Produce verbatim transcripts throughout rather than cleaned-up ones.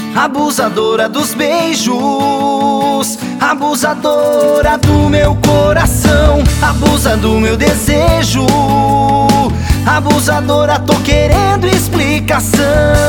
abusadora dos beijos, abusadora do meu coração, abusa do meu desejo, abusadora, tô querendo explicação.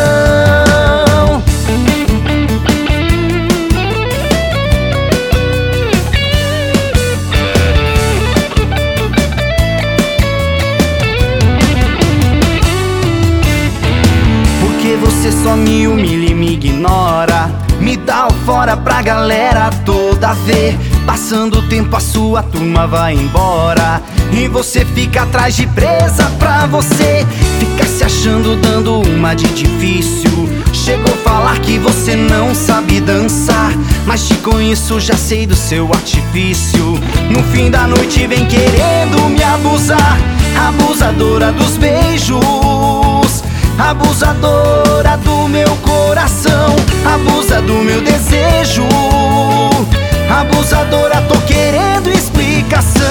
Porque você só me humilha e me ignora, me dá o fora pra galera toda ver. Passando o tempo a sua turma vai embora e você fica atrás de presa pra você. Fica se achando dando uma de difícil. Chegou a falar que você não sabe dançar, mas te conheço, já sei do seu artifício. No fim da noite vem querendo me abusar, abusadora dos beijos, abusadora do meu coração, abusa do meu desejo, abusadora, tô querendo explicação.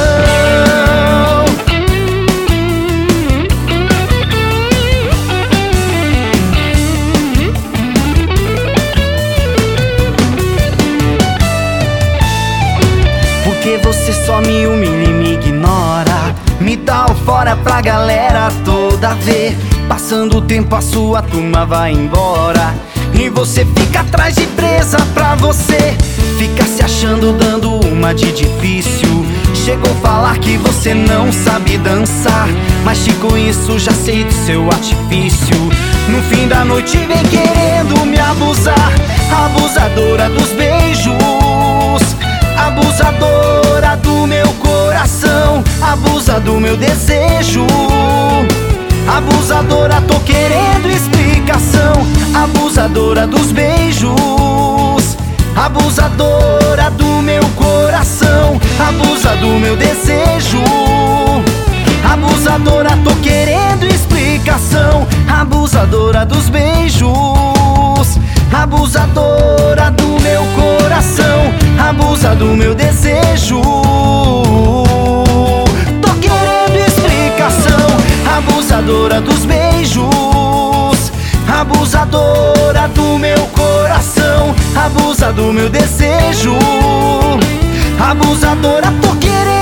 Porque você só me humilha e me ignora, me dá o fora pra galera toda ver. Passando o tempo a sua turma vai embora e você fica atrás de presa pra você. Fica se achando dando uma de difícil. Chegou a falar que você não sabe dançar, mas te conheço, já sei do seu artifício. No fim da noite vem querendo me abusar, abusadora dos beijos, abusadora do meu coração, abusa do meu desejo, abusadora, tô querendo explicação. Abusadora dos beijos, abusadora do meu coração, abusa do meu desejo, abusadora, tô querendo explicação. Abusadora dos beijos, abusadora do meu coração, abusa do meu desejo, tô querendo explicação. Abusadora dos beijos, abusadora do meu coração, abusa do meu desejo, abusadora, tô querendo